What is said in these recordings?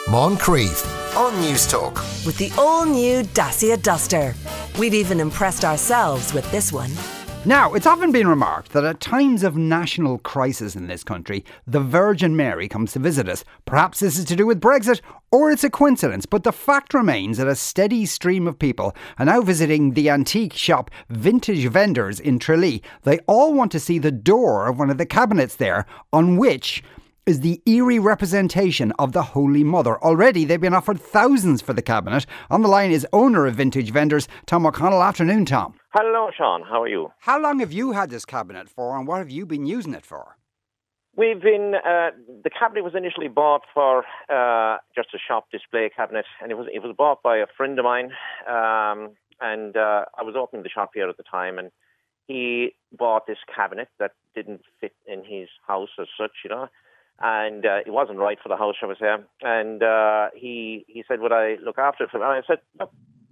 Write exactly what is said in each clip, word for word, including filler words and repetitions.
Moncrief on Newstalk. With the all-new Dacia Duster. We've even impressed ourselves with this one. Now, it's often been remarked that at times of national crisis in this country, the Virgin Mary comes to visit us. Perhaps this is to do with Brexit, or it's a coincidence, but the fact remains that a steady stream of people are now visiting the antique shop Vintage Vendors in Tralee. They all want to see the door of one of the cabinets there, on which is the eerie representation of the Holy Mother. Already they've been offered thousands for the cabinet. On the line is owner of Vintage Vendors, Tom O'Connell. Afternoon, Tom. Hello, Sean. How are you? How long have you had this cabinet for, and what have you been using it for? We've been, uh, the cabinet was initially bought for uh, just a shop display cabinet, and it was it was bought by a friend of mine, um, and uh, I was opening the shop here at the time, and he bought this cabinet that didn't fit in his house as such, you know, and uh, it wasn't right for the house, shall we say, and uh, he, he said, would I look after it for me? And I said, no.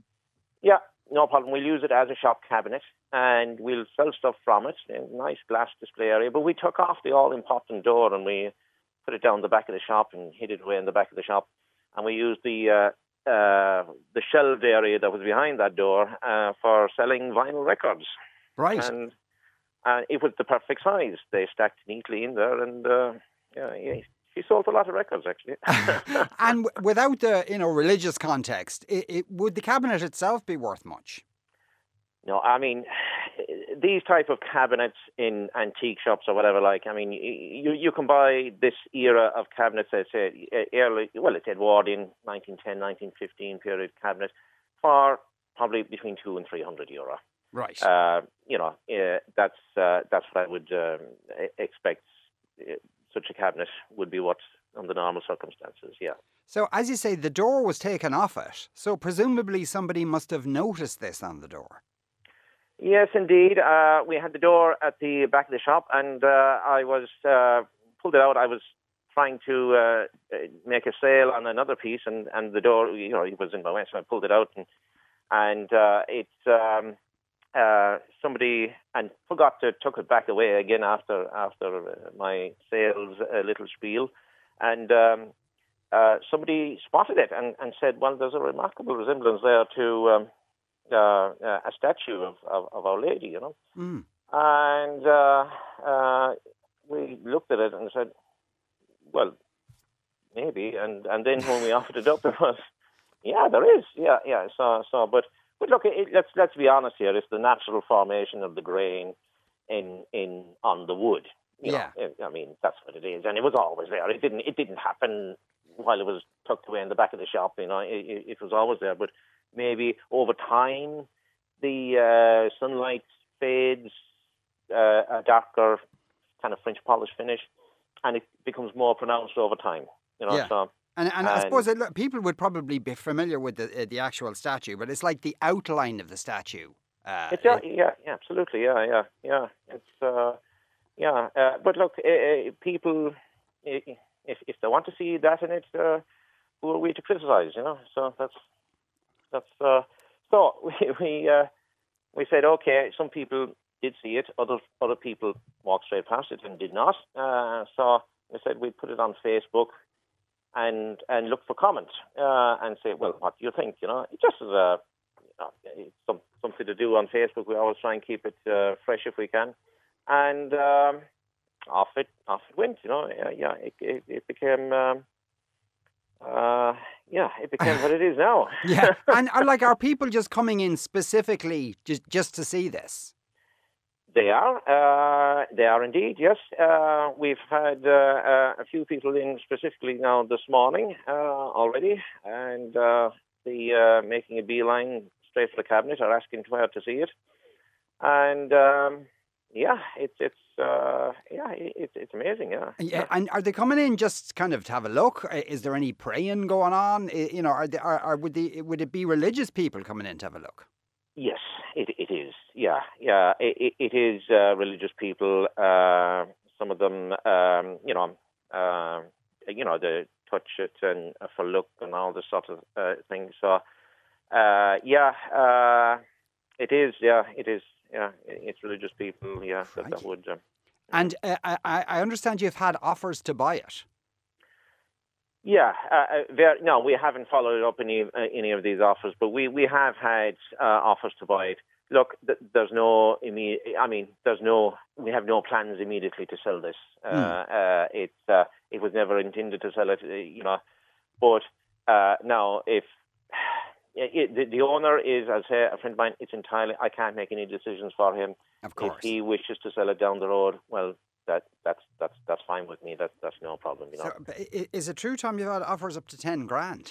Yeah. No problem. We'll use it as a shop cabinet and we'll sell stuff from it. A nice glass display area. But we took off the all-important door and we put it down the back of the shop and hid it away in the back of the shop. And we used the uh, uh, the shelved area that was behind that door uh, for selling vinyl records. Right. And uh, it was the perfect size. They stacked neatly in there and uh, yeah, yeah. He sold a lot of records, actually. And w- without the, you know, religious context, it, it, would the cabinet itself be worth much? No, I mean, these type of cabinets in antique shops or whatever, like, I mean, you you can buy this era of cabinets, let's say, early, well, it's Edwardian, nineteen ten, nineteen fifteen period cabinet, for probably between two and three hundred euro. Right. Uh, you know, uh, that's uh, that's what I would um, expect. Uh, Such a cabinet would be what under normal circumstances, yeah. So, as you say, the door was taken off it. So, presumably somebody must have noticed this on the door. Yes, indeed. Uh, we had the door at the back of the shop, and uh, I was uh, pulled it out. I was trying to uh, make a sale on another piece, and, and the door, you know, it was in my way, so I pulled it out, and and uh, it's um, uh, somebody and forgot to took it back away again after after uh, my sales uh, little spiel, and um, uh, somebody spotted it and, and said, "Well, there's a remarkable resemblance there to um, uh, uh, a statue of, of, of Our Lady, you know." Mm. And uh, uh, we looked at it and said, "Well, maybe." And and then when we offered it up, it was, "Yeah, there is, yeah, yeah." So so, but. But look, it, let's let's be honest here. It's the natural formation of the grain in in on the wood. You yeah. know, I mean, that's what it is, and it was always there. It didn't it didn't happen while it was tucked away in the back of the shop. You know, it, it, it was always there. But maybe over time, the uh, sunlight fades, uh, a darker kind of French polish finish, and it becomes more pronounced over time. You know, yeah. so. And, and, and I And, suppose that, look, people would probably be familiar with the uh, the actual statue, but it's like the outline of the statue. Uh, it's, yeah, yeah, yeah, absolutely, yeah, yeah, yeah. It's uh, yeah, uh, but look, uh, people, if if they want to see that in it, uh, who are we to criticise? You know, so that's that's uh, so we we uh, we said okay. Some people did see it, other other people walked straight past it and did not. Uh, so we said we'd put it on Facebook. And and look for comments uh, and say, well, what do you think? You know, it just as a you know, it's some, something to do on Facebook. We always try and keep it uh, fresh if we can. And um, off it off it went. You know, yeah, yeah it, it, it became um, uh, yeah, it became what it is now. yeah, and are, like, are people just coming in specifically just just to see this? They are. Uh, they are indeed, yes. Uh, we've had uh, uh, a few people in specifically now this morning uh, already, and uh, the uh, making a beeline straight for the cabinet are asking where to see it. And um, yeah, it's it's uh, yeah, it's it's amazing, yeah. yeah. And are they coming in just kind of to have a look? Is there any praying going on? You know, are they, are, are would the would it be religious people coming in to have a look? Yes, it it is. Yeah, yeah, it, it is uh, religious people. Uh, some of them, um, you know, uh, you know, they touch it and uh, for look and all this sort of uh, thing. So, uh, yeah, uh, it is. Yeah, it is. Yeah, it's religious people. Yeah, that, that would. Uh, and uh, I, I understand you've had offers to buy it. Yeah, uh, very, no, we haven't followed up any uh, any of these offers, but we, we have had uh, offers to buy it. Look, th- there's no immediate. I mean, there's no. We have no plans immediately to sell this. Uh, mm. uh, it uh, it was never intended to sell it, uh, you know. But uh, now, if it, the, the owner is, as I say, a friend of mine, it's entirely. I can't make any decisions for him. Of course, if he wishes to sell it down the road, well. That that's that's that's fine with me. That's that's no problem. You know. So, is it true, Tom? You've had offers up to ten grand.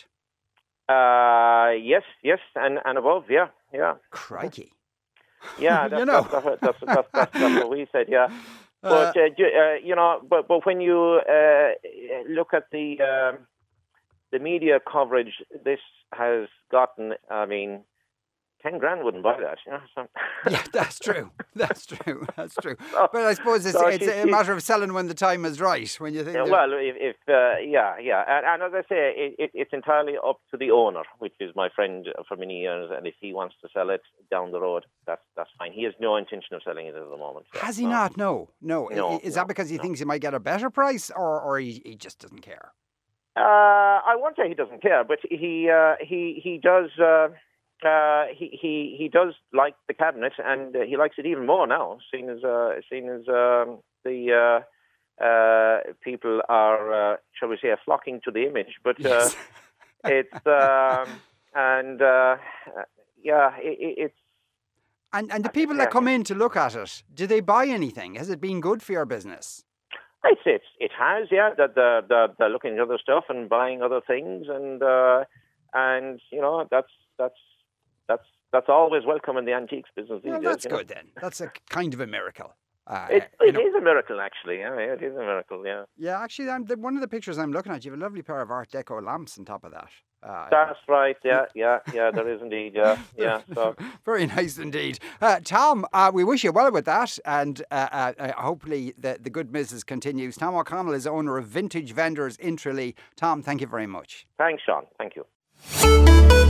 Uh, yes, yes, and, and above. Yeah, yeah. Crikey. Yeah, that's, you know. that's, that's, that's, that's, that's, that's what we said. Yeah, but uh, uh, you know, but but when you uh, look at the um, the media coverage, this has gotten. I mean. Ten grand wouldn't buy that, you know. So. Yeah, that's true. That's true. That's true. So, but I suppose it's, so it's she, a matter of selling when the time is right. When you think. Yeah, well, if, if uh, yeah, yeah, and, and as I say, it, it, it's entirely up to the owner, which is my friend for many years, and if he wants to sell it down the road, that's that's fine. He has no intention of selling it at the moment. So, has he no. not? No, no. no is no, that because he no. thinks he might get a better price, or or he, he just doesn't care? Uh, I won't say he doesn't care, but he uh, he he does. Uh, Uh, he, he he does like the cabinet, and uh, he likes it even more now, seeing as uh, seeing as um, the uh, uh, people are, uh, shall we say, flocking to the image. But uh, yes. it's um, and uh, yeah, it, it's and and the people that come in to look at it, do they buy anything? Has it been good for your business? It's it it has, yeah. That they're, they're, they're looking at other stuff and buying other things, and uh, and you know that's that's. That's that's always welcome in the antiques business these well, days. That's you know? good then. That's a kind of a miracle. Uh, it you it know. is a miracle, actually. Yeah, it is a miracle. Yeah. Yeah, actually, I'm, the, one of the pictures I'm looking at, you have a lovely pair of Art Deco lamps on top of that. Uh, That's right. Yeah, yeah, yeah. There is indeed. Yeah, yeah. So. Very nice indeed, uh, Tom. Uh, we wish you well with that, and uh, uh, hopefully the the good business continues. Tom O'Connell is owner of Vintage Vendors in Tralee. Tom, thank you very much. Thanks, Sean. Thank you.